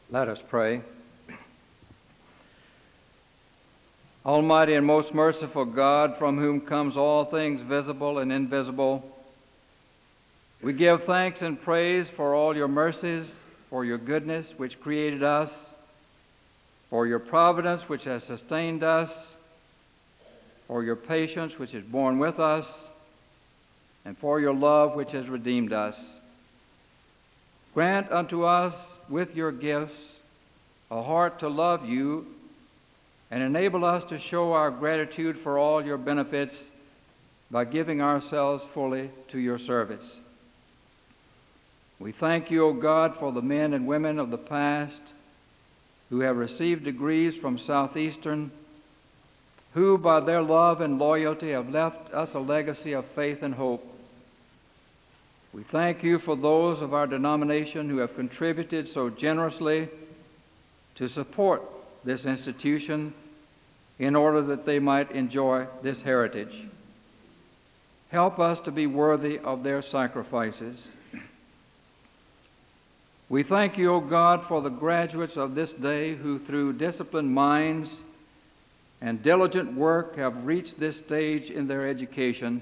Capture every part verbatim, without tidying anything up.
Let us pray. Almighty and most merciful God, from whom comes all things visible and invisible, we give thanks and praise for all your mercies, for your goodness which created us, for your providence which has sustained us, for your patience which is borne with us, and for your love which has redeemed us. Grant unto us with your gifts a heart to love you, and enable us to show our gratitude for all your benefits by giving ourselves fully to your service. We thank you, O God, for the men and women of the past who have received degrees from Southeastern, who by their love and loyalty have left us a legacy of faith and hope. We thank you for those of our denomination who have contributed so generously to support this institution in order that they might enjoy this heritage. Help us to be worthy of their sacrifices. We thank you, O God, for the graduates of this day who through disciplined minds and diligent work have reached this stage in their education.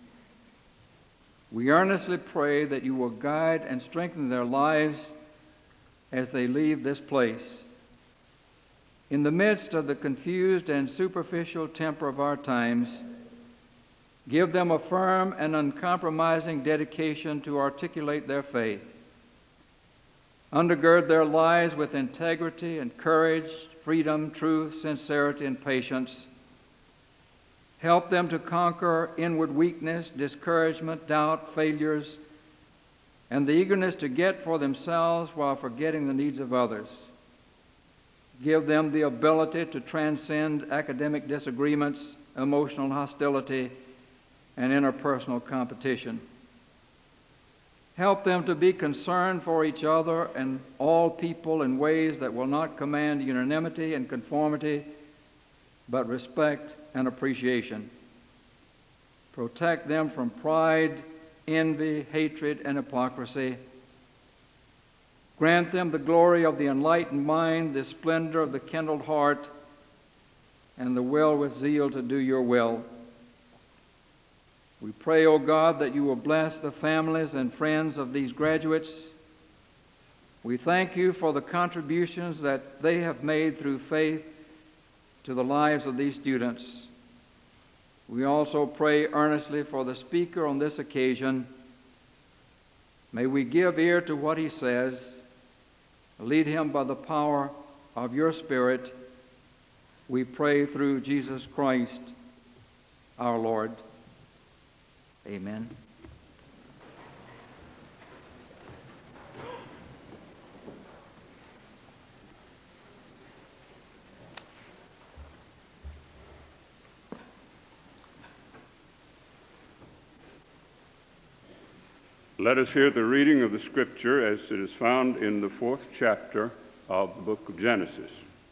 We earnestly pray that you will guide and strengthen their lives as they leave this place. In the midst of the confused and superficial temper of our times, give them a firm and uncompromising dedication to articulate their faith. Undergird their lives with integrity and courage, freedom, truth, sincerity, and patience. Help them to conquer inward weakness, discouragement, doubt, failures, and the eagerness to get for themselves while forgetting the needs of others. Give them the ability to transcend academic disagreements, emotional hostility, and interpersonal competition. Help them to be concerned for each other and all people in ways that will not command unanimity and conformity, but respect and appreciation. Protect them from pride, envy, hatred, and hypocrisy. Grant them the glory of the enlightened mind, the splendor of the kindled heart, and the will with zeal to do your will. We pray, O God, that you will bless the families and friends of these graduates. We thank you for the contributions that they have made through faith to the lives of these students. We also pray earnestly for the speaker on this occasion. May we give ear to what he says. Lead him by the power of your Spirit. We pray through Jesus Christ, our Lord. Amen. Let us hear the reading of the Scripture as it is found in the fourth chapter of the book of Genesis.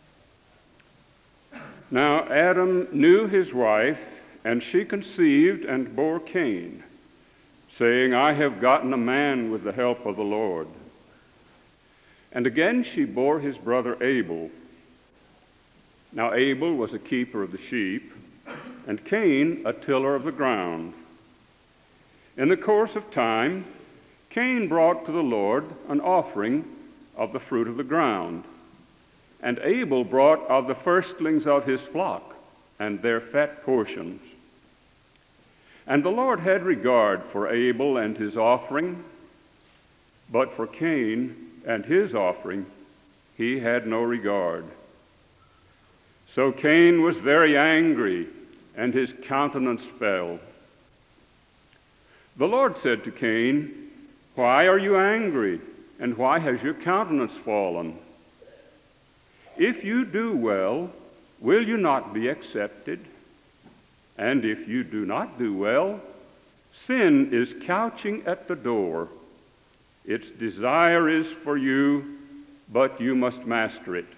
Now Adam knew his wife, and she conceived and bore Cain, saying, I have gotten a man with the help of the Lord. And again she bore his brother Abel. Now Abel was a keeper of the sheep, and Cain a tiller of the ground. In the course of time, Cain brought to the Lord an offering of the fruit of the ground, and Abel brought of the firstlings of his flock and their fat portions. And the Lord had regard for Abel and his offering, but for Cain and his offering he had no regard. So Cain was very angry, and his countenance fell. The Lord said to Cain, Why are you angry, and why has your countenance fallen? If you do well, will you not be accepted? And if you do not do well, sin is couching at the door. Its desire is for you, but you must master it.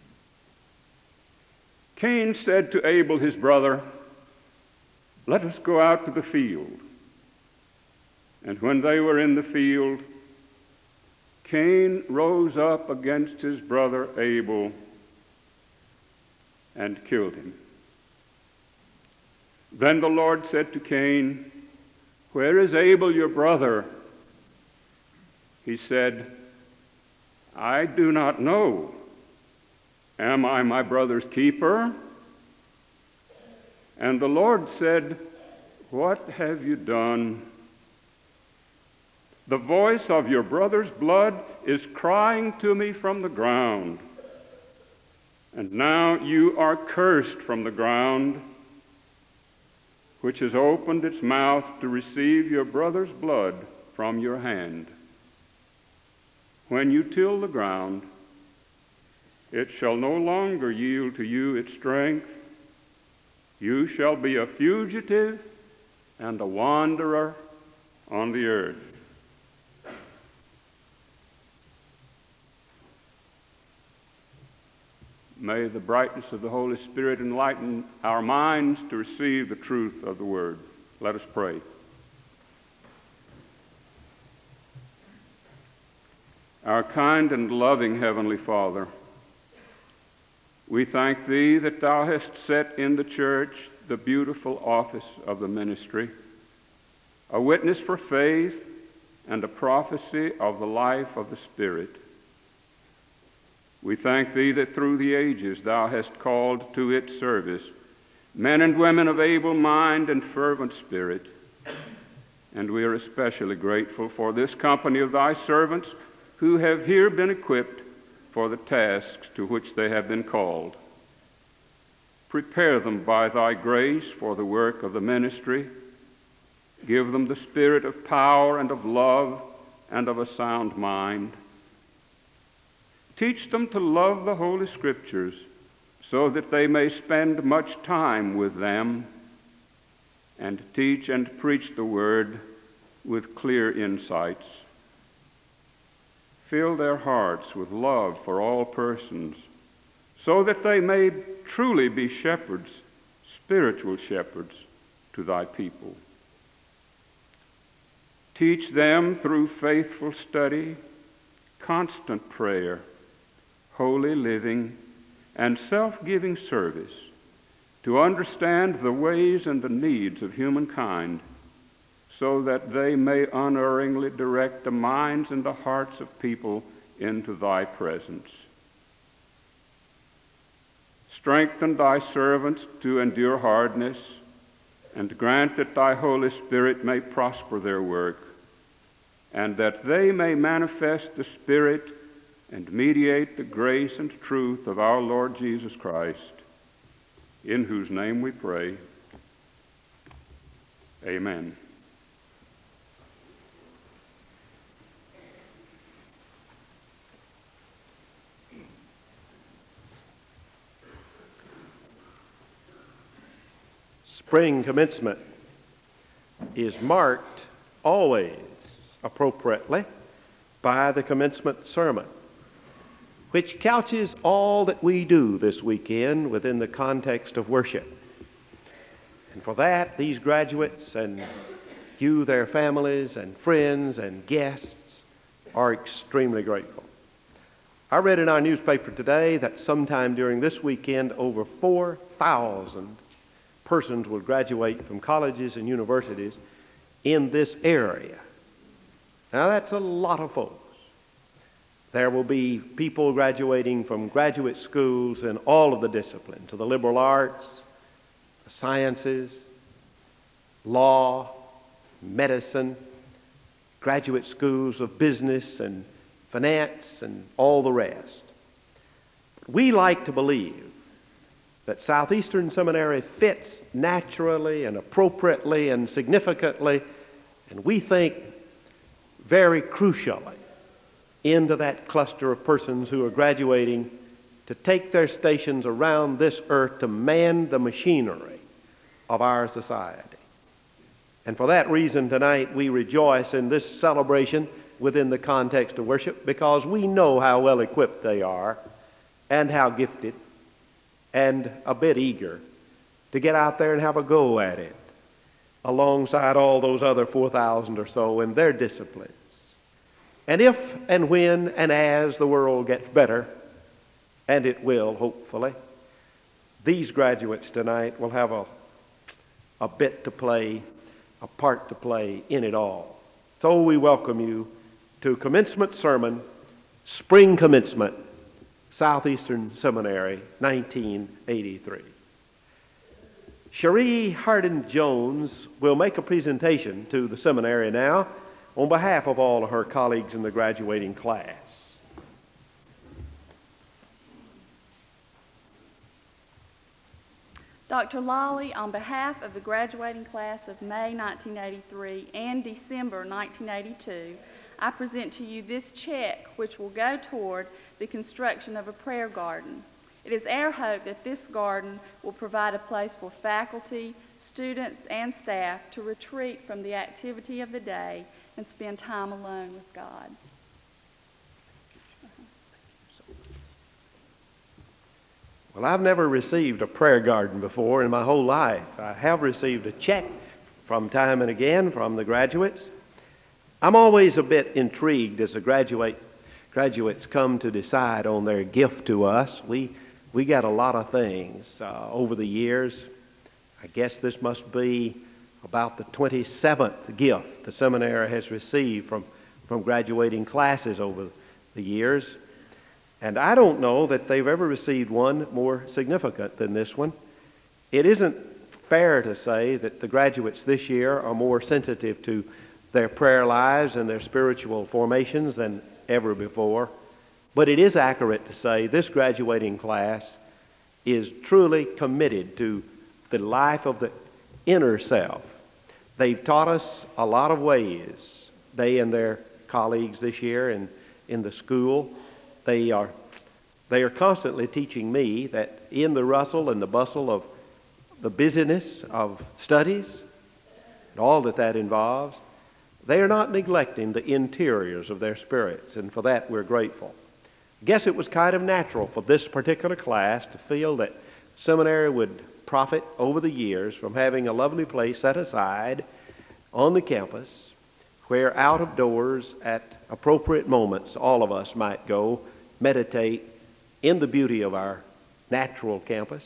Cain said to Abel his brother, Let us go out to the field. And when they were in the field, Cain rose up against his brother Abel and killed him. Then the Lord said to Cain, "Where is Abel your brother?" He said, "I do not know. Am I my brother's keeper?" And the Lord said, "What have you done? The voice of your brother's blood is crying to me from the ground. And now you are cursed from the ground, which has opened its mouth to receive your brother's blood from your hand. When you till the ground, it shall no longer yield to you its strength. You shall be a fugitive and a wanderer on the earth." May the brightness of the Holy Spirit enlighten our minds to receive the truth of the Word. Let us pray. Our kind and loving Heavenly Father, we thank Thee that Thou hast set in the church the beautiful office of the ministry, a witness for faith and a prophecy of the life of the Spirit. We thank Thee that through the ages Thou hast called to its service men and women of able mind and fervent spirit. And we are especially grateful for this company of Thy servants who have here been equipped for the tasks to which they have been called. Prepare them by Thy grace for the work of the ministry. Give them the spirit of power and of love and of a sound mind. Teach them to love the Holy Scriptures so that they may spend much time with them and teach and preach the Word with clear insights. Fill their hearts with love for all persons so that they may truly be shepherds, spiritual shepherds to Thy people. Teach them through faithful study, constant prayer, holy living, and self-giving service to understand the ways and the needs of humankind so that they may unerringly direct the minds and the hearts of people into Thy presence. Strengthen Thy servants to endure hardness, and grant that Thy Holy Spirit may prosper their work, and that they may manifest the Spirit and mediate the grace and truth of our Lord Jesus Christ, in whose name we pray. Amen. Spring commencement is marked always appropriately by the commencement sermon, which couches all that we do this weekend within the context of worship. And for that, these graduates and you, their families and friends and guests, are extremely grateful. I read in our newspaper today that sometime during this weekend, over four thousand persons will graduate from colleges and universities in this area. Now, that's a lot of folks. There will be people graduating from graduate schools in all of the disciplines, of the liberal arts, the sciences, law, medicine, graduate schools of business and finance and all the rest. We like to believe that Southeastern Seminary fits naturally and appropriately and significantly, and we think very crucially, into that cluster of persons who are graduating to take their stations around this earth to man the machinery of our society. And for that reason tonight we rejoice in this celebration within the context of worship, because we know how well equipped they are and how gifted and a bit eager to get out there and have a go at it alongside all those other four thousand or so in their disciplines. And if and when and as the world gets better, and it will, hopefully, these graduates tonight will have a, a bit to play, a part to play in it all. So we welcome you to Commencement Sermon, Spring Commencement, Southeastern Seminary, nineteen eighty-three. Cherie Hardin Jones will make a presentation to the seminary now on behalf of all of her colleagues in the graduating class. Doctor Lawley, on behalf of the graduating class of May nineteen eighty-three and December nineteen eighty-two, I present to you this check which will go toward the construction of a prayer garden. It is our hope that this garden will provide a place for faculty, students, and staff to retreat from the activity of the day and spend time alone with God. Well, I've never received a prayer garden before in my whole life. I have received a check from time and again from the graduates. I'm always a bit intrigued as the graduate, graduates come to decide on their gift to us. We, we got a lot of things uh, over the years. I guess this must be about the twenty-seventh gift the seminary has received from, from graduating classes over the years. And I don't know that they've ever received one more significant than this one. It isn't fair to say that the graduates this year are more sensitive to their prayer lives and their spiritual formations than ever before. But it is accurate to say this graduating class is truly committed to the life of the inner self. They've taught us a lot of ways, they and their colleagues this year in, in the school. They are, they are constantly teaching me that in the rustle and the bustle of the busyness of studies and all that that involves, they are not neglecting the interiors of their spirits, and for that we're grateful. I guess it was kind of natural for this particular class to feel that seminary would profit over the years from having a lovely place set aside on the campus where out of doors at appropriate moments all of us might go meditate in the beauty of our natural campus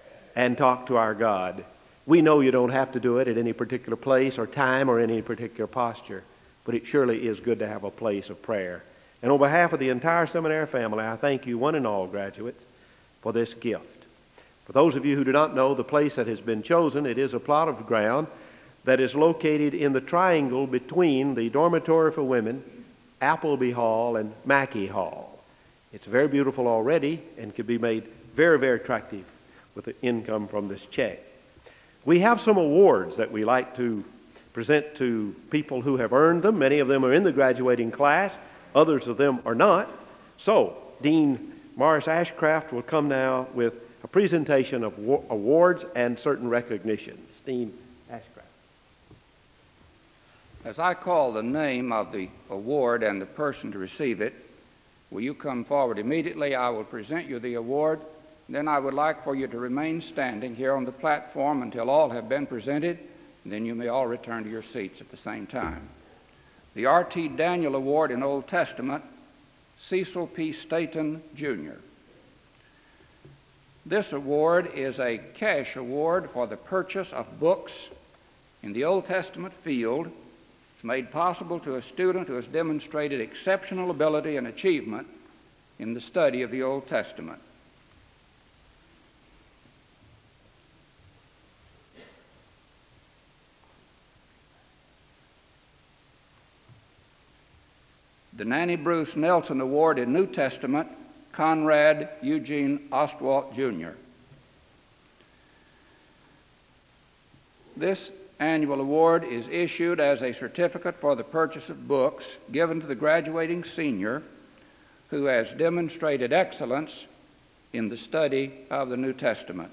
and talk to our God. We know you don't have to do it at any particular place or time or any particular posture, but it surely is good to have a place of prayer. And on behalf of the entire seminary family, I thank you, one and all graduates, for this gift. For those of you who do not know the place that has been chosen, it is a plot of ground that is located in the triangle between the dormitory for women, Appleby Hall, and Mackey Hall. It's very beautiful already and can be made very, very attractive with the income from this check. We have some awards that we like to present to people who have earned them. Many of them are in the graduating class. Others of them are not. So, Dean Morris Ashcraft will come now with a presentation of awards and certain recognitions. Dean Ashcraft. As I call the name of the award and the person to receive it, will you come forward immediately? I will present you the award. Then I would like for you to remain standing here on the platform until all have been presented, and then you may all return to your seats at the same time. The R T Daniel Award in Old Testament, Cecil P. Staton, Junior This award is a cash award for the purchase of books in the Old Testament field. It's made possible to a student who has demonstrated exceptional ability and achievement in the study of the Old Testament. The Nanny Bruce Nelson Award in New Testament, Conrad Eugene Ostwalt, Junior This annual award is issued as a certificate for the purchase of books given to the graduating senior who has demonstrated excellence in the study of the New Testament.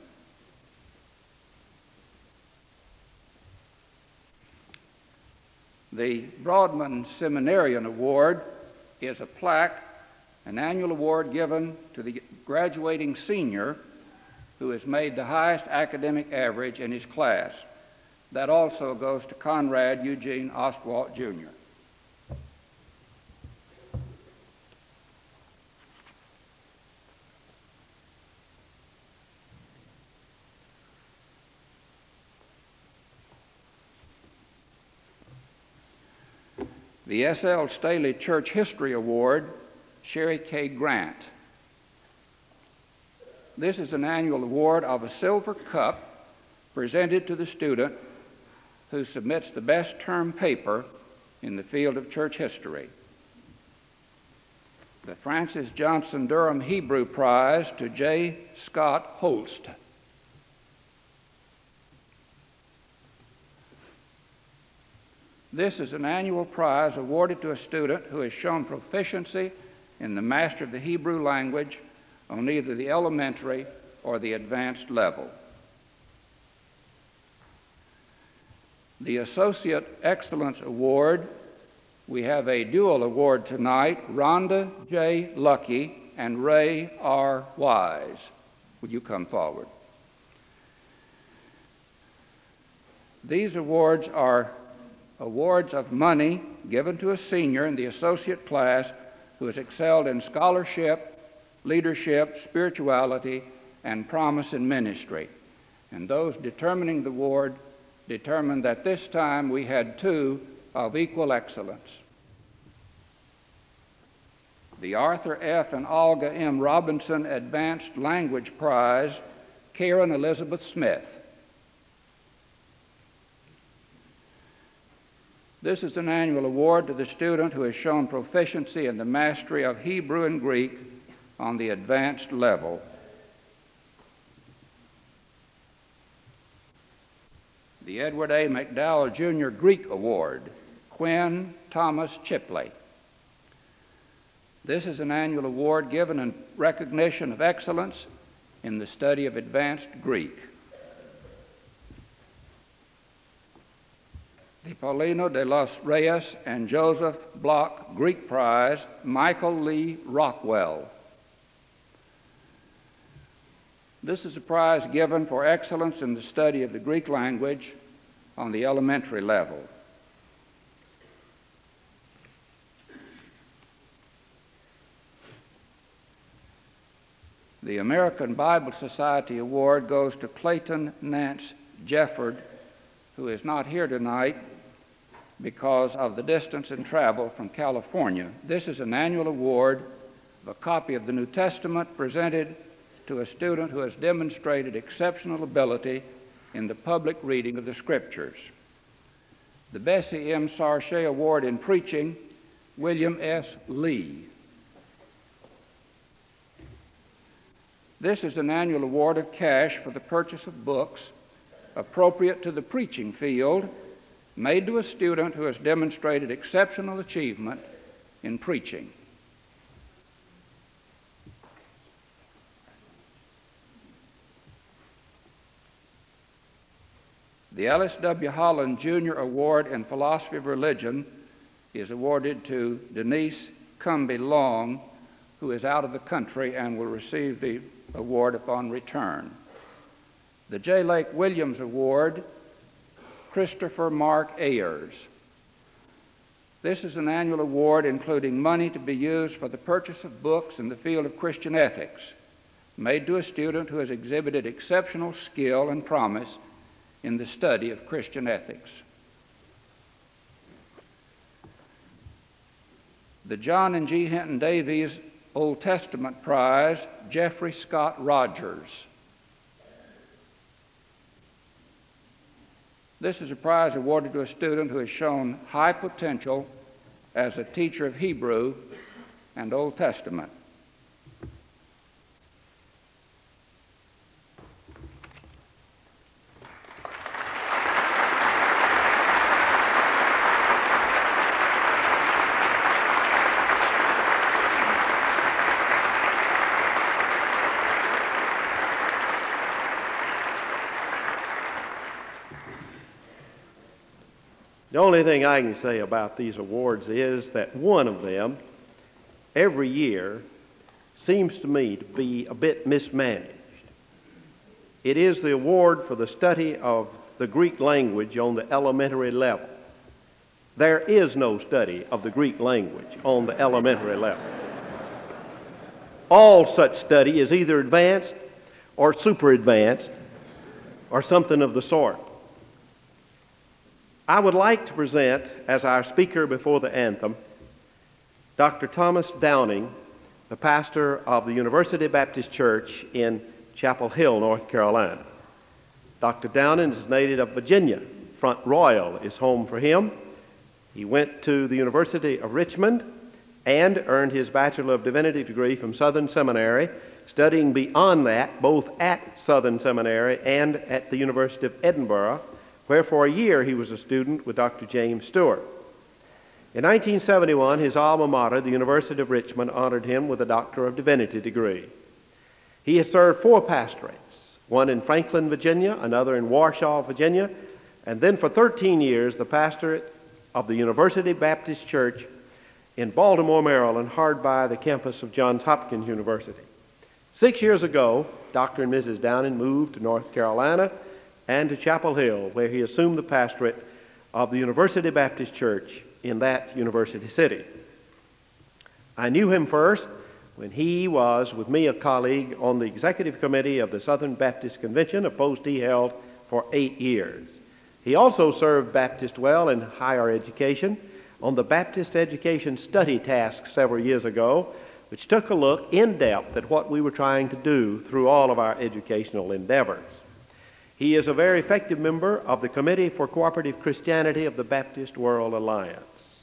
The Broadman Seminarian Award is a plaque, an annual award given to the graduating senior who has made the highest academic average in his class. That also goes to Conrad Eugene Ostwalt, Junior the S L Staley Church History Award, Sherry K. Grant. This is an annual award of a silver cup presented to the student who submits the best term paper in the field of church history. The Francis Johnson Durham Hebrew Prize to J. Scott Holst. This is an annual prize awarded to a student who has shown proficiency in the mastery of the Hebrew language on either the elementary or the advanced level. The Associate Excellence Award, we have a dual award tonight, Rhonda J. Lucky and Ray R. Wise. Would you come forward? These awards are awards of money given to a senior in the associate class who has excelled in scholarship, leadership, spirituality, and promise in ministry. And those determining the award determined that this time we had two of equal excellence. The Arthur F. and Olga M. Robinson Advanced Language Prize, Karen Elizabeth Smith. This is an annual award to the student who has shown proficiency in the mastery of Hebrew and Greek on the advanced level. The Edward A. McDowell Junior Greek Award, Quinn Thomas Chipley. This is an annual award given in recognition of excellence in the study of advanced Greek. The Paulino de los Reyes and Joseph Bloch Greek Prize, Michael Lee Rockwell. This is a prize given for excellence in the study of the Greek language on the elementary level. The American Bible Society Award goes to Clayton Nance Jefford, who is not here tonight because of the distance and travel from California. This is an annual award of a copy of the New Testament presented to a student who has demonstrated exceptional ability in the public reading of the Scriptures. The Bessie M. Sarche Award in Preaching, William S. Lee. This is an annual award of cash for the purchase of books appropriate to the preaching field, made to a student who has demonstrated exceptional achievement in preaching. The Ellis W. Holland Junior Award in Philosophy of Religion is awarded to Denise Cumby Long, who is out of the country and will receive the award upon return. The J. Lake Williams Award, Christopher Mark Ayers. This is an annual award including money to be used for the purchase of books in the field of Christian ethics, made to a student who has exhibited exceptional skill and promise in the study of Christian ethics. The John and G. Hinton Davies Old Testament Prize, Jeffrey Scott Rogers. This is a prize awarded to a student who has shown high potential as a teacher of Hebrew and Old Testament. The only thing I can say about these awards is that one of them, every year, seems to me to be a bit mismanaged. It is the award for the study of the Greek language on the elementary level. There is no study of the Greek language on the elementary level. All such study is either advanced or super advanced or something of the sort. I would like to present as our speaker before the anthem Doctor Thomas Downing, the pastor of the University Baptist Church in Chapel Hill, North Carolina. Doctor Downing is native of Virginia. Front Royal is home for him. He went to the University of Richmond and earned his Bachelor of Divinity degree from Southern Seminary, studying beyond that both at Southern Seminary and at the University of Edinburgh, where for a year he was a student with Doctor James Stewart. In nineteen seventy-one, his alma mater, the University of Richmond, honored him with a Doctor of Divinity degree. He has served four pastorates, one in Franklin, Virginia, another in Warsaw, Virginia, and then for thirteen years the pastorate of the University Baptist Church in Baltimore, Maryland, hard by the campus of Johns Hopkins University. Six years ago, Doctor and Missus Downing moved to North Carolina and to Chapel Hill, where he assumed the pastorate of the University Baptist Church in that university city. I knew him first when he was, with me, a colleague on the executive committee of the Southern Baptist Convention, a post he held for eight years. He also served Baptist well in higher education on the Baptist Education Study Task several years ago, which took a look in depth at what we were trying to do through all of our educational endeavors. He is a very effective member of the Committee for Cooperative Christianity of the Baptist World Alliance.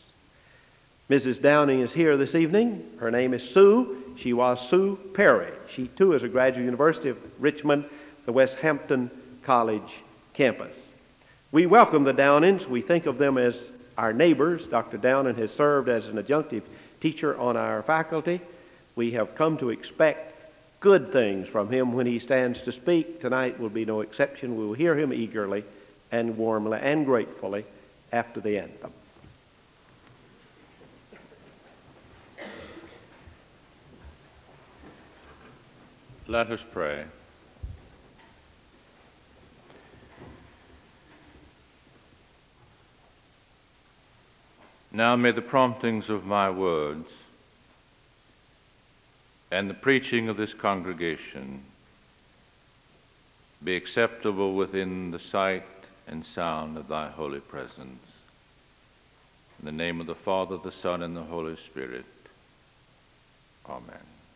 Missus Downing is here this evening. Her name is Sue. She was Sue Perry. She too is a graduate of the University of Richmond, the West Hampton College campus. We welcome the Downings. We think of them as our neighbors. Doctor Downing has served as an adjunctive teacher on our faculty. We have come to expect good things from him when he stands to speak. Tonight will be no exception. We will hear him eagerly and warmly and gratefully after the anthem. Let us pray. Now may the promptings of my words and the preaching of this congregation be acceptable within the sight and sound of thy holy presence. In the name of the Father, the Son, and the Holy Spirit. Amen.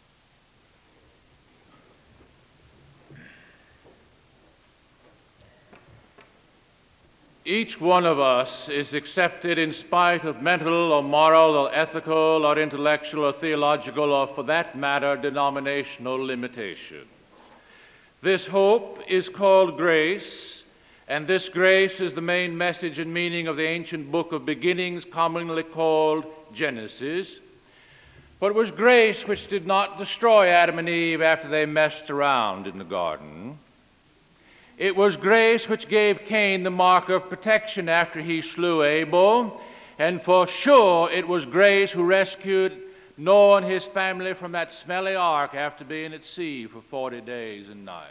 Each one of us is accepted in spite of mental or moral or ethical or intellectual or theological or, for that matter, denominational limitations. This hope is called grace, and this grace is the main message and meaning of the ancient book of beginnings, commonly called Genesis. For it was grace which did not destroy Adam and Eve after they messed around in the garden. It was grace which gave Cain the mark of protection after he slew Abel, and for sure it was grace who rescued Noah and his family from that smelly ark after being at sea for forty days and nights.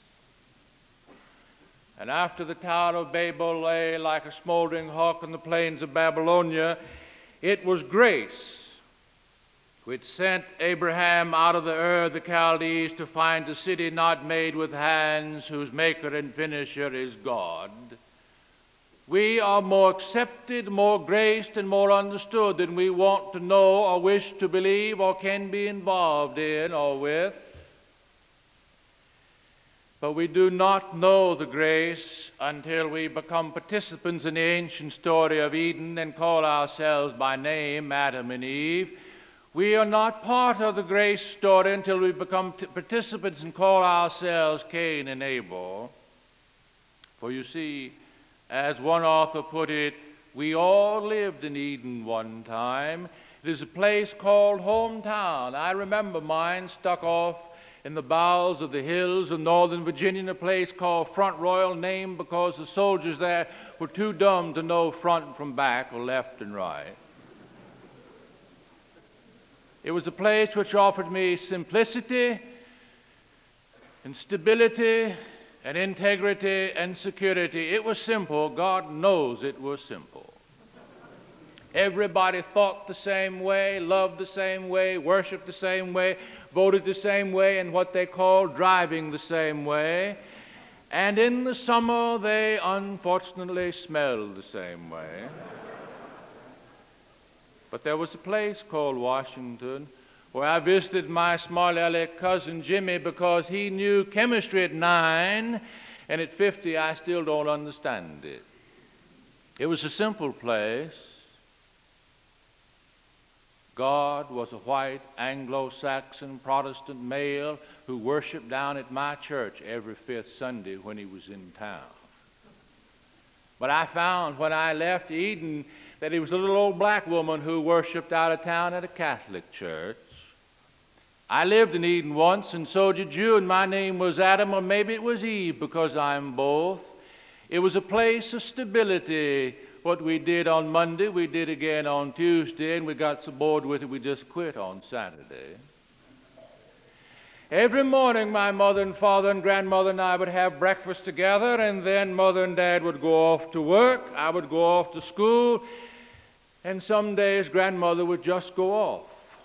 And after the Tower of Babel lay like a smoldering hulk on the plains of Babylonia, it was grace which sent Abraham out of the Ur of the Chaldees to find a city not made with hands, whose maker and finisher is God. We are more accepted, more graced, and more understood than we want to know or wish to believe or can be involved in or with. But we do not know the grace until we become participants in the ancient story of Eden and call ourselves by name Adam and Eve. We are not part of the grace story until we become t- participants and call ourselves Cain and Abel. For you see, as one author put it, we all lived in Eden one time. It is a place called hometown. I remember mine stuck off in the bowels of the hills of northern Virginia in a place called Front Royal, named because the soldiers there were too dumb to know front from back or left and right. It was a place which offered me simplicity and stability and integrity and security. It was simple. God knows it was simple. Everybody thought the same way, loved the same way, worshiped the same way, voted the same way, and what they called driving the same way. And in the summer, they unfortunately smelled the same way. But there was a place called Washington where I visited my small aleck cousin Jimmy because he knew chemistry at nine, and at fifty I still don't understand it. It was a simple place. God was a white Anglo-Saxon Protestant male who worshiped down at my church every fifth Sunday when he was in town. But I found when I left Eden that he was a little old black woman who worshiped out of town at a Catholic church. I lived in Eden once, and so did you, and my name was Adam, or maybe it was Eve, because I'm both. It was a place of stability. What we did on Monday, we did again on Tuesday, and we got so bored with it, we just quit on Saturday. Every morning, my mother and father and grandmother and I would have breakfast together, and then mother and dad would go off to work. I would go off to school, and some days grandmother would just go off.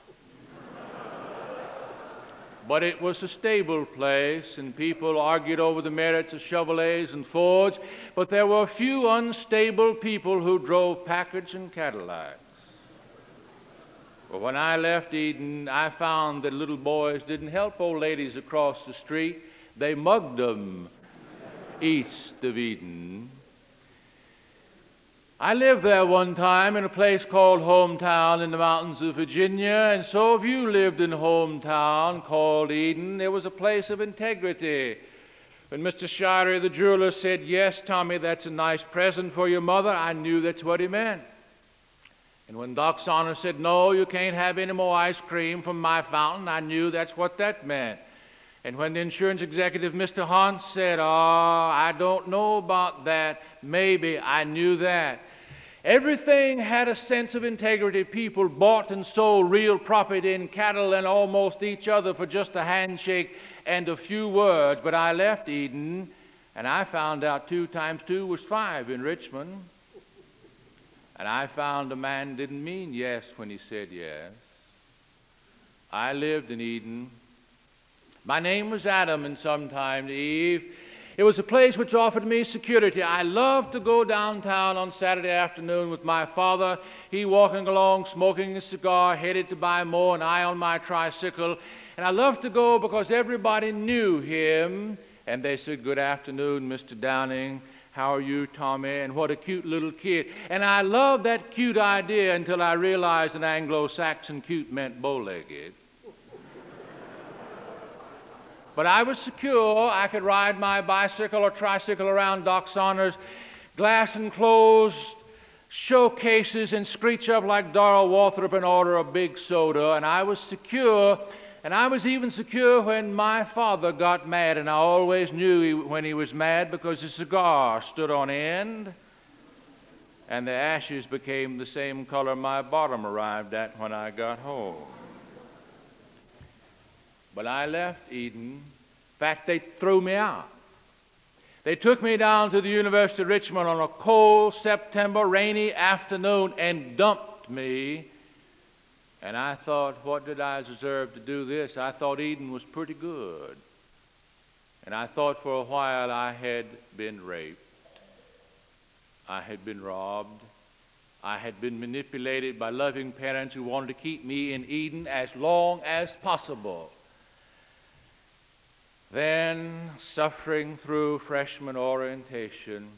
But it was a stable place, and people argued over the merits of Chevrolets and Fords, but there were a few unstable people who drove Packards and Cadillacs. But when I left Eden, I found that little boys didn't help old ladies across the street. They mugged them east of Eden. I lived there one time in a place called Hometown in the mountains of Virginia, and so have you lived in Hometown called Eden. It was a place of integrity. When Mister Shirey, the jeweler, said, "Yes, Tommy, that's a nice present for your mother," I knew that's what he meant. And when Doc Saunders said, "No, you can't have any more ice cream from my fountain," I knew that's what that meant. And when the insurance executive, Mister Hunt, said, "Oh, I don't know about that, maybe," I knew that. Everything had a sense of integrity. People bought and sold real property in cattle and almost each other for just a handshake and a few words. But I left Eden, and I found out two times two was five in Richmond. And I found a man didn't mean yes when he said yes. I lived in Eden. My name was Adam, and sometime Eve. It was a place which offered me security. I loved to go downtown on Saturday afternoon with my father, he walking along, smoking a cigar, headed to buy more, and I on my tricycle. And I loved to go because everybody knew him, and they said, "Good afternoon, Mister Downing. How are you, Tommy?" And what a cute little kid. And I loved that cute idea until I realized that Anglo-Saxon cute meant bow-legged. But I was secure. I could ride my bicycle or tricycle around Doc Saunders' glass-enclosed showcases and screech up like Darrell Walthrop and order a big soda. And I was secure. And I was even secure when my father got mad. And I always knew he, when he was mad because his cigar stood on end. And the ashes became the same color my bottom arrived at when I got home. But I left Eden. In fact, they threw me out. They took me down to the University of Richmond on a cold September rainy afternoon and dumped me. And I thought, what did I deserve to do this? I thought Eden was pretty good. And I thought for a while I had been raped. I had been robbed. I had been manipulated by loving parents who wanted to keep me in Eden as long as possible. Then, suffering through freshman orientation,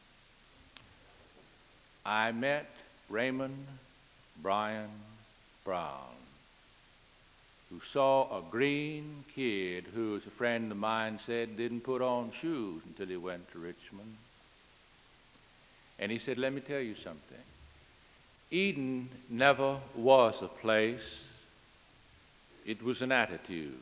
I met Raymond Bryan Brown, who saw a green kid who, as a friend of mine said, didn't put on shoes until he went to Richmond. And he said, "Let me tell you something. Eden never was a place. It was an attitude.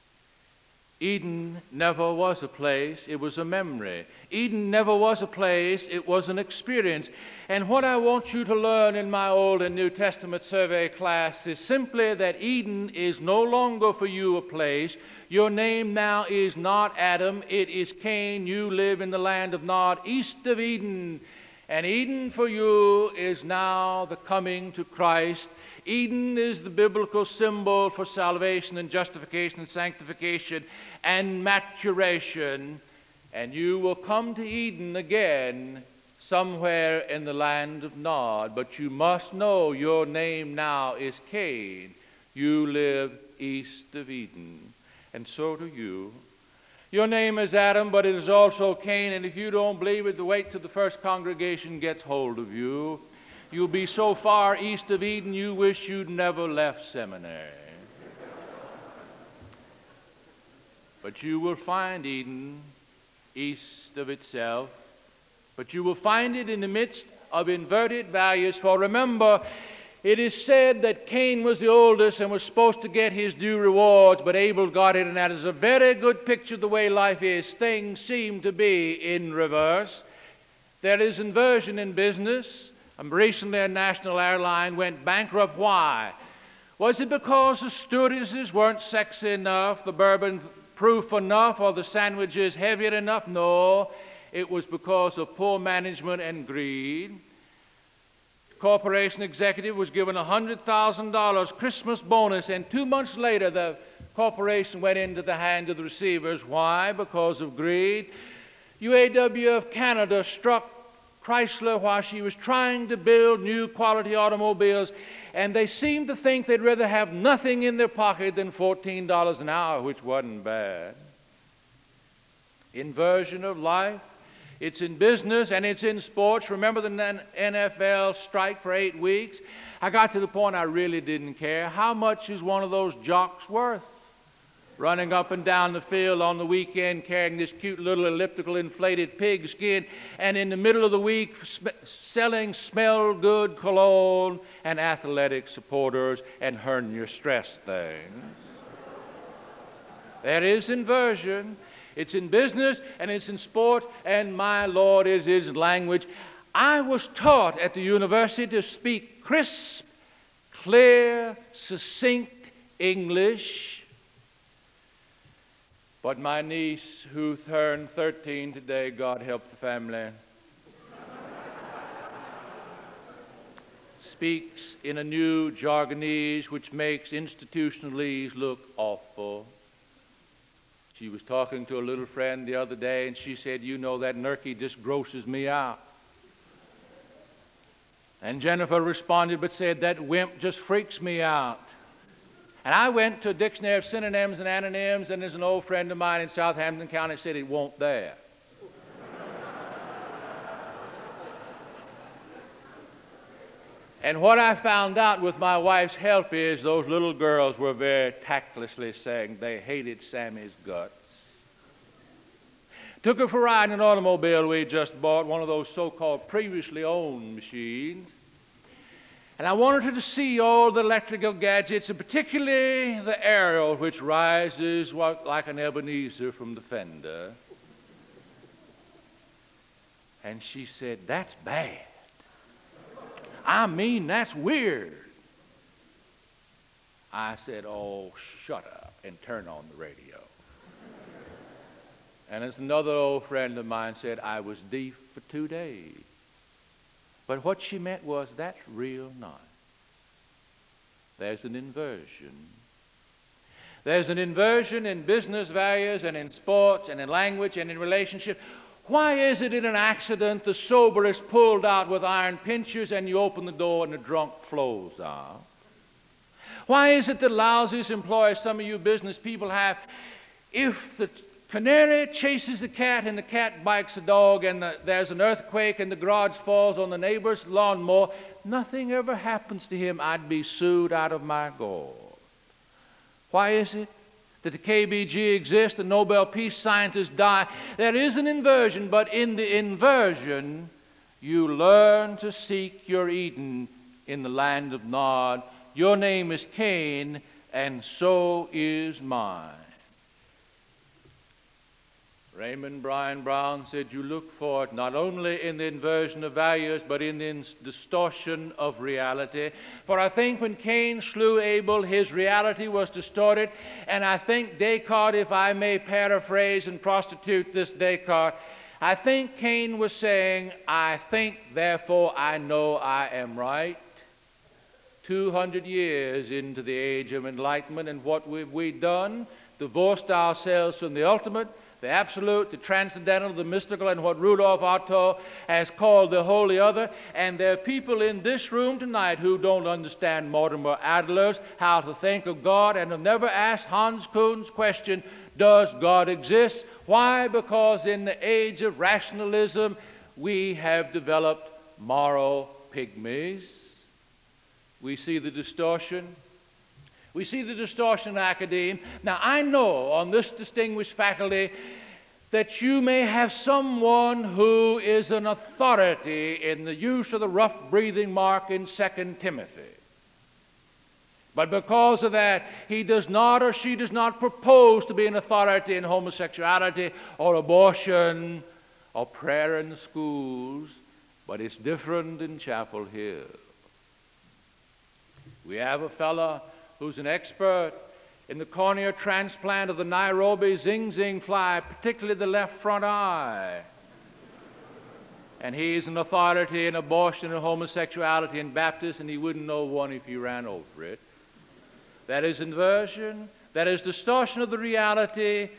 Eden never was a place, it was a memory. Eden never was a place, it was an experience." And what I want you to learn in my Old and New Testament survey class is simply that Eden is no longer for you a place. Your name now is not Adam, it is Cain. You live in the land of Nod, east of Eden. And Eden for you is now the coming to Christ. Eden is the biblical symbol for salvation and justification and sanctification and maturation. and you will come to Eden again somewhere in the land of Nod. But you must know your name now is Cain. You live east of Eden, and so do you. Your name is Adam, but it is also Cain, and if you don't believe it, wait till the first congregation gets hold of you. You'll be so far east of Eden, you wish you'd never left seminary. But you will find Eden east of itself, but you will find it in the midst of inverted values. For remember, it is said that Cain was the oldest and was supposed to get his due rewards, but Abel got it, and that is a very good picture of the way life is. Things seem to be in reverse. There is inversion in business. Um, recently, a national airline went bankrupt. Why? Was it because the stewardesses weren't sexy enough, the bourbon proof enough, or the sandwiches heavy enough? No, it was because of poor management and greed. Corporation executive was given one hundred thousand dollars Christmas bonus, and two months later the corporation went into the hands of the receivers. Why? Because of greed. U A W of Canada struck Chrysler while she was trying to build new quality automobiles, and they seemed to think they'd rather have nothing in their pocket than fourteen dollars an hour, which wasn't bad. Inversion of life. It's in business and it's in sports. Remember the N F L strike for eight weeks? I got to the point I really didn't care. How much is one of those jocks worth? Running up and down the field on the weekend carrying this cute little elliptical inflated pig skin, and in the middle of the week sm- selling smell good cologne and athletic supporters and hernia stress things. There is inversion. It's in business and it's in sport, and my Lord, is his language. I was taught at the university to speak crisp, clear, succinct English. But my niece, who turned thirteen today, God help the family, speaks in a new jargonese which makes institutionalese look awful. She was talking to a little friend the other day, and she said, "You know, that Nurky just grosses me out." And Jennifer responded but said, "That wimp just freaks me out." And I went to a dictionary of synonyms and antonyms, and there's an old friend of mine in Southampton County said it won't there. And what I found out with my wife's help is those little girls were very tactlessly saying they hated Sammy's guts. Took her for a ride in an automobile we just bought, one of those so-called previously owned machines. And I wanted her to see all the electrical gadgets, and particularly the aerial, which rises like an Ebenezer from the fender. And she said, "That's bad. I mean, that's weird." I said, "Oh, shut up and turn on the radio." And as another old friend of mine said, I was deaf for two days. But what she meant was, that's real nice. There's an inversion. There's an inversion in business values and in sports and in language and in relationship. Why is it in an accident the sober is pulled out with iron pincers and you open the door and the drunk flows out? Why is it the lousiest employers some of you business people have, if the canary chases the cat and the cat bites the dog and the, there's an earthquake and the garage falls on the neighbor's lawnmower, nothing ever happens to him, I'd be sued out of my gourd. Why is it that the K B G exists, the Nobel Peace scientists die? There is an inversion, but in the inversion, you learn to seek your Eden in the land of Nod. Your name is Cain, and so is mine. Raymond Bryan Brown said, you look for it not only in the inversion of values, but in the distortion of reality. For I think when Cain slew Abel, his reality was distorted. And I think Descartes, if I may paraphrase and prostitute this Descartes, I think Cain was saying, I think, therefore I know I am right. Two hundred years into the age of enlightenment, and what we've we done? Divorced ourselves from the ultimate, The absolute, the transcendental, the mystical, and what Rudolf Otto has called the holy other. And there are people in this room tonight who don't understand Mortimer Adler's how to think of God and have never asked Hans Kuhn's question, does God exist? Why? Because in the age of rationalism, we have developed moral pygmies. We see the distortion. We see the distortion in academia. Now, I know on this distinguished faculty that you may have someone who is an authority in the use of the rough breathing mark in Second Timothy. But because of that, he does not or she does not propose to be an authority in homosexuality or abortion or prayer in the schools. But it's different in Chapel Hill. We have a fellow who's an expert in the corneal transplant of the Nairobi zing-zing fly, particularly the left front eye. And he's an authority in abortion and homosexuality and Baptist, and he wouldn't know one if you ran over it. That is inversion. That is distortion of the reality,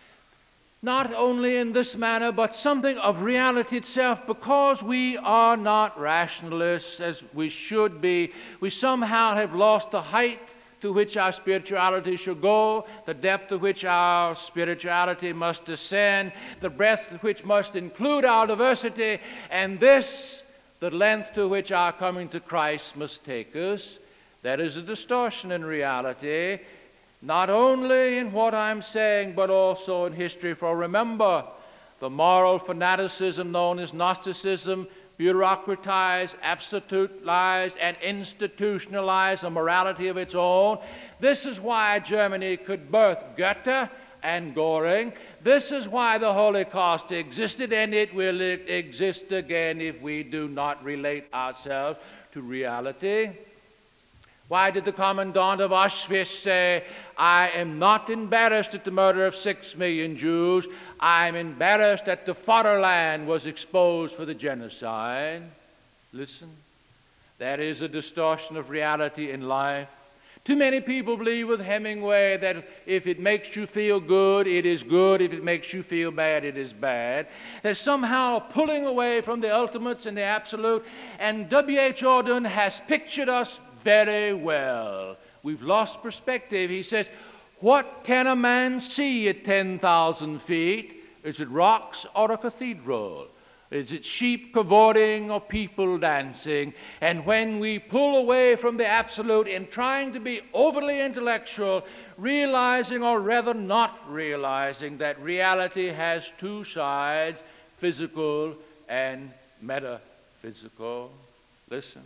not only in this manner, but something of reality itself. Because we are not rationalists as we should be, we somehow have lost the height to which our spirituality should go, the depth to which our spirituality must descend, the breadth to which must include our diversity, and this, the length to which our coming to Christ must take us. That is a distortion in reality, not only in what I'm saying, but also in history. For remember, the moral fanaticism known as Gnosticism bureaucratize, absolutize, and institutionalize a morality of its own. This is why Germany could birth Goethe and Göring. This is why the Holocaust existed, and it will exist again if we do not relate ourselves to reality. Why did the commandant of Auschwitz say, I am not embarrassed at the murder of six million Jews. I'm embarrassed that the fatherland was exposed for the genocide. Listen, that is a distortion of reality in life. Too many people believe with Hemingway that if it makes you feel good, it is good. If it makes you feel bad, it is bad. They're somehow pulling away from the ultimates and the absolute. And W H Auden has pictured us very well. We've lost perspective. He says, what can a man see at ten thousand feet? Is it rocks or a cathedral? Is it sheep cavorting or people dancing? And when we pull away from the absolute in trying to be overly intellectual, realizing or rather not realizing that reality has two sides, physical and metaphysical. Listen.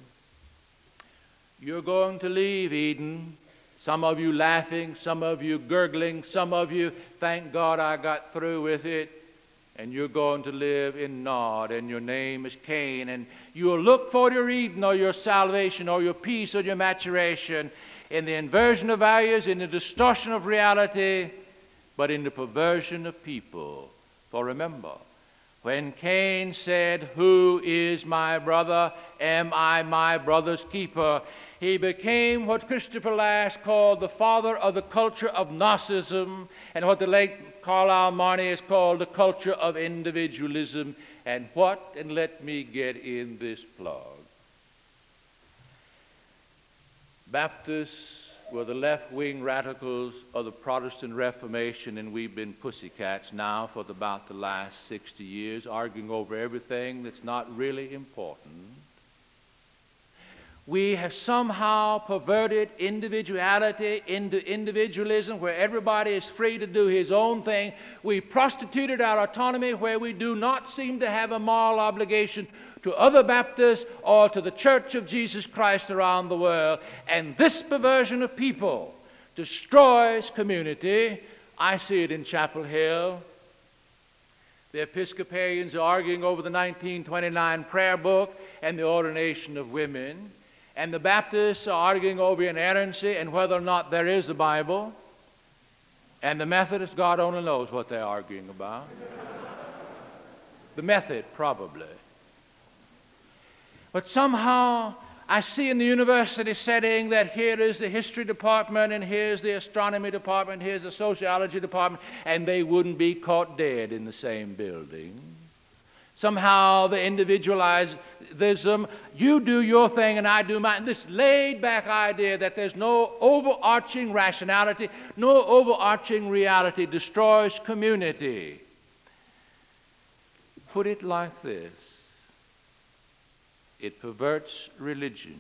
You're going to leave Eden. Some of you laughing, some of you gurgling, some of you, thank God I got through with it. And you're going to live in Nod, and your name is Cain. And you'll look for your Eden or your salvation or your peace or your maturation in the inversion of values, in the distortion of reality, but in the perversion of people. For remember, when Cain said, who is my brother? Am I my brother's keeper? He became what Christopher Lasch called the father of the culture of Gnosticism, and what the late Carlyle Marney has called the culture of individualism. And what, and let me get in this plug, Baptists were the left-wing radicals of the Protestant Reformation, and we've been pussycats now for about the last sixty years, arguing over everything that's not really important. We have somehow perverted individuality into individualism, where everybody is free to do his own thing. We prostituted our autonomy, where we do not seem to have a moral obligation to other Baptists or to the Church of Jesus Christ around the world. And this perversion of people destroys community. I see it in Chapel Hill. The Episcopalians are arguing over the nineteen twenty-nine prayer book and the ordination of women. And the Baptists are arguing over inerrancy and whether or not there is a Bible. And the Methodists, God only knows what they're arguing about. The method, probably. But somehow I see in the university setting that here is the history department, and here's the astronomy department, here's the sociology department, and they wouldn't be caught dead in the same building. Somehow the individualism, you do your thing and I do mine, this laid-back idea that there's no overarching rationality, no overarching reality, destroys community. Put it like this: it perverts religion.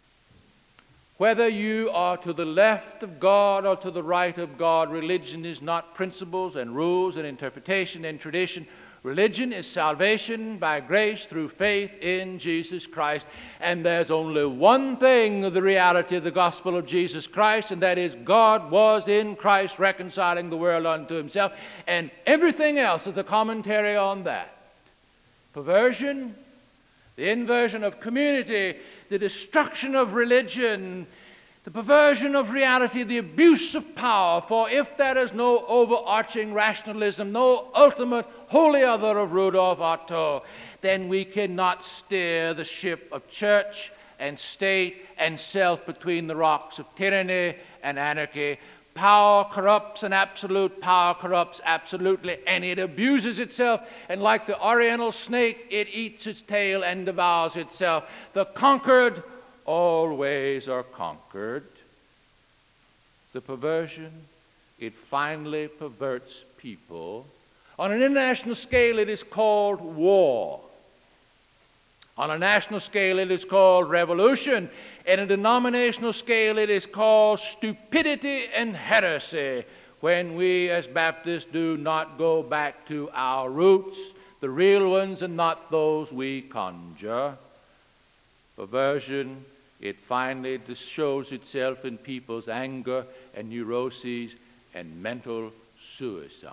Whether you are to the left of God or to the right of God, religion is not principles and rules and interpretation and tradition. Religion is salvation by grace through faith in Jesus Christ. And there's only one thing of the reality of the gospel of Jesus Christ, and that is God was in Christ reconciling the world unto himself. And everything else is a commentary on that. Perversion, the inversion of community, the destruction of religion, the perversion of reality, the abuse of power. For if there is no overarching rationalism, no ultimate holy other of Rudolf Otto, then we cannot steer the ship of church and state and self between the rocks of tyranny and anarchy. Power corrupts, and absolute power corrupts absolutely, and it abuses itself, and like the oriental snake, it eats its tail and devours itself. The conquered always are conquered. The perversion, it finally perverts people. On an international scale, it is called war. On a national scale, it is called revolution. In a denominational scale, it is called stupidity and heresy, when we as Baptists do not go back to our roots, the real ones, and not those we conjure. Perversion, it finally shows itself in people's anger and neuroses and mental suicide.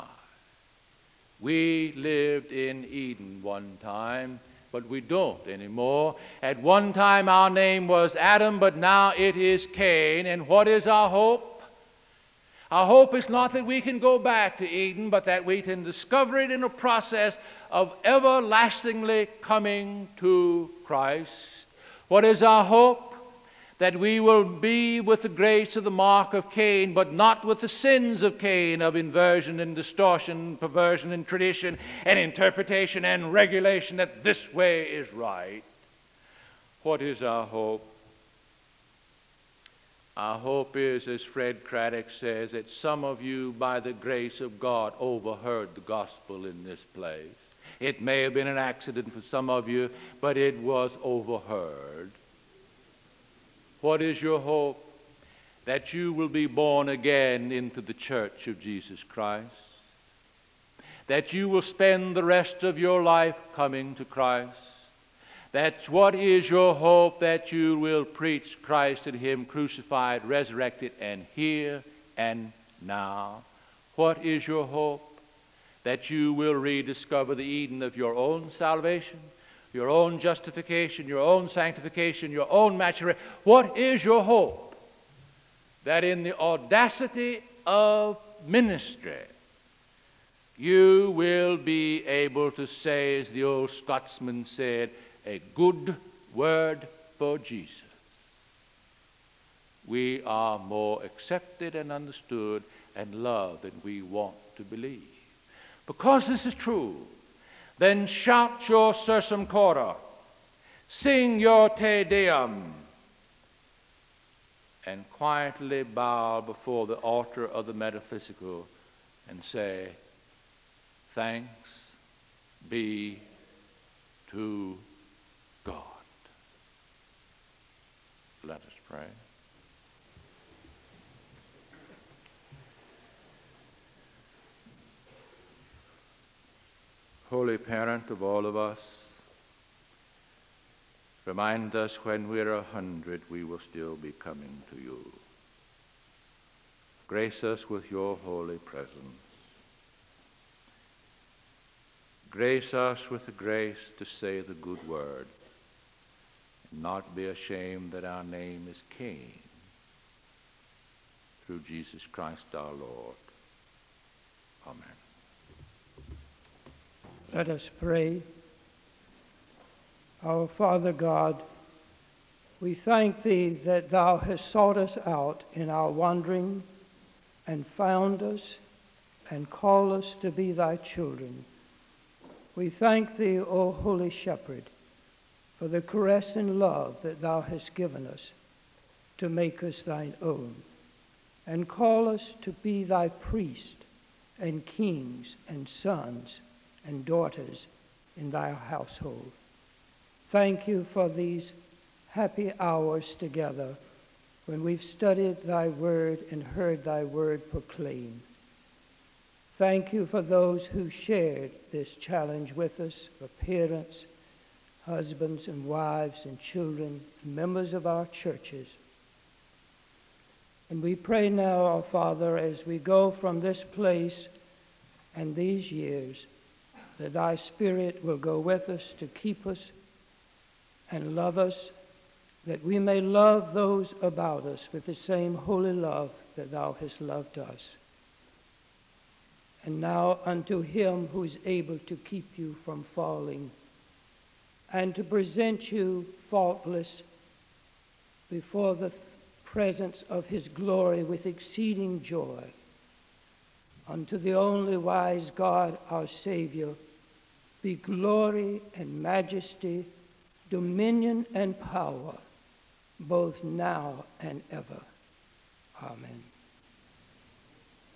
We lived in Eden one time, but we don't anymore. At one time our name was Adam, but now it is Cain. And what is our hope? Our hope is not that we can go back to Eden, but that we can discover it in a process of everlastingly coming to Christ. What is our hope? That we will be with the grace of the mark of Cain, but not with the sins of Cain, of inversion and distortion, perversion and tradition and interpretation and regulation, that this way is right. What is our hope? Our hope is, as Fred Craddock says, that some of you, by the grace of God, overheard the gospel in this place. It may have been an accident for some of you, but it was overheard. What is your hope? That you will be born again into the church of Jesus Christ. That you will spend the rest of your life coming to Christ. That's what is your hope, that you will preach Christ and Him crucified, resurrected, and here and now. What is your hope? That you will rediscover the Eden of your own salvation, your own justification, your own sanctification, your own maturation. What is your hope? That in the audacity of ministry, you will be able to say, as the old Scotsman said, a good word for Jesus. We are more accepted and understood and loved than we want to believe. Because this is true, then shout your Sursum Corda, sing your Te Deum, and quietly bow before the altar of the metaphysical and say, thanks be to God. Let us pray. Holy Parent of all of us, remind us when we're a hundred we will still be coming to you. Grace us with your holy presence. Grace us with the grace to say the good word, and not be ashamed that our name is Cain, through Jesus Christ our Lord. Amen. Let us pray. Our Father God, We thank thee that thou hast sought us out in our wandering and found us and called us to be thy children. We thank thee, O Holy Shepherd, for the caress and love that thou hast given us to make us thine own, and call us to be thy priests and kings and sons and daughters in thy household. Thank you for these happy hours together when we've studied thy word and heard thy word proclaimed. Thank you for those who shared this challenge with us, for parents, husbands and wives and children, and members of our churches. And we pray now, our Father, as we go from this place and these years, that thy Spirit will go with us to keep us and love us, that we may love those about us with the same holy love that thou hast loved us. And now unto him who is able to keep you from falling and to present you faultless before the presence of his glory with exceeding joy, unto the only wise God, our Savior, be glory and majesty, dominion and power, both now and ever. Amen.